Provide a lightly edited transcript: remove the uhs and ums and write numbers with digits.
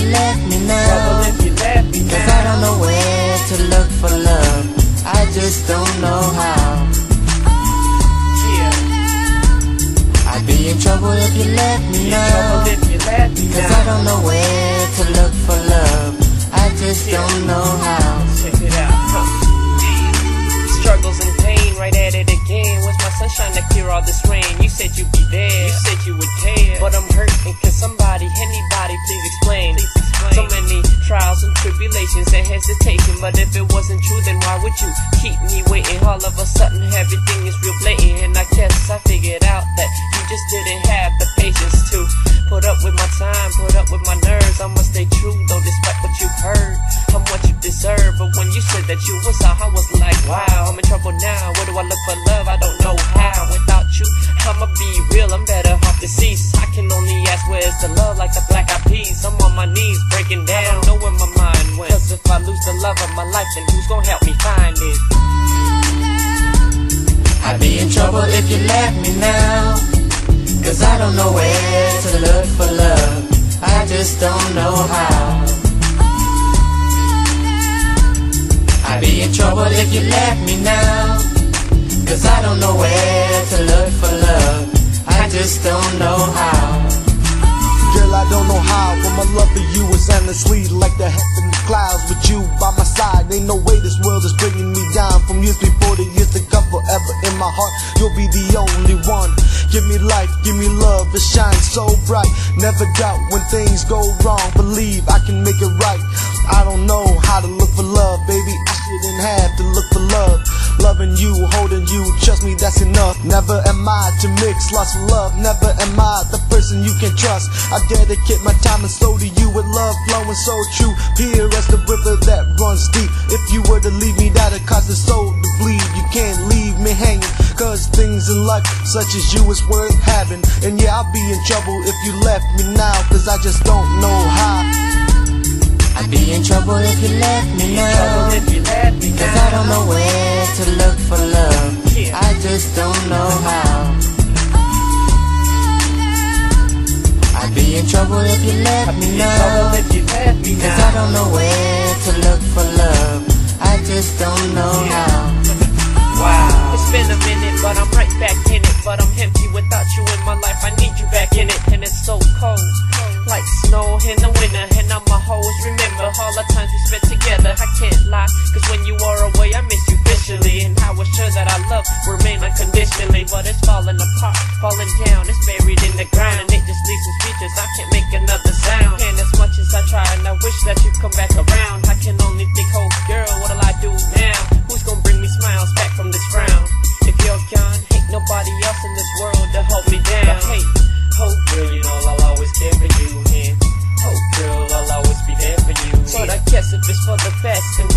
you left me now. Trouble if you left me now. 'Cause I don't know where to look for love. I just don't know how. Yeah. I'd be in trouble if you left me now. Trouble if you left me 'Cause now. I don't know where to look for love. I just don't know how. Check it out. Struggles and pain, right at it again. Where's my sunshine to clear all this rain? You said you'd be there, you said you would care, but I'm hurting 'cause somebody, anybody, please explain. So many trials and tribulations and hesitation, but if it wasn't true, then why would you keep me waiting? All of a sudden everything is real blatant, and I guess I figured out that you just didn't have the patience to put up with my time, put up with my nerves. I must stay true though, despite what you've heard. I'm what you deserve, but when you said that you was out, I was like, wow, I'm in trouble now. Where do I look for love? I don't know how. Without you, I'ma be real, I'm better off deceased. I can only ask, where's the love? Like the Black Eyed Peas, I'm on my knees breaking down. I don't know where my mind went, 'cause if I lose the love of my life, then who's gonna help me find it? I'd be in trouble if you left me now. 'Cause I don't know where to look for love. I just don't know how. I'd be in trouble if you left me now. 'Cause I don't know where to look for love. I just don't know how. Girl, I don't know how, but my love for you is endlessly like the heaven clouds with you by my side. Ain't no way this world is bringing me down. From years before the years to come, forever in my heart, you'll be the only one. Give me life, give me love, it shines so bright. Never doubt when things go wrong, believe I can make it right. I don't know how to look for love, baby, I shouldn't have to look for love. Loving you, holding you, trust me, that's enough. Never am I to mix lust with love. Never am I the person you can trust. I dedicate my time and soul to you with love flowing so true. Pure as the river that runs deep. If you were to leave me, that'd cause the soul to bleed. You can't leave me hanging, 'cause things in life such as you is worth having. And yeah, I'll be in trouble if you left me now, 'cause I just don't know how. I'd be in trouble if you left me now. Trouble if you left me 'Cause now. I don't know where to look for love. I just don't know how. I'd be in trouble if you left me now. Trouble if you left me 'Cause now. I don't know where to look for love. I just don't know how. Wow. It's been a minute, but I'm right back in it. But I'm empty without you in my life. I need you back in it, and it's so cold, like snow in the winter. And I'm a hoes. Remember all the times we spent together. I can't lie, 'cause when you are away, I miss you visually. And I was sure that our love would remain unconditionally, but it's falling apart, falling down. It's buried in the ground, and it just leaves me speechless. I can't make another sound. And as much as I try, and I wish that you'd come back around, I can only think, oh girl, what'll I do now? Who's gonna bring me smiles back from this frown? If you're gone, ain't nobody else in this world to hold me down. But hey, oh girl, you know I'll always care for you. And oh girl, I'll always be there for you. But I guess if it's for the best, then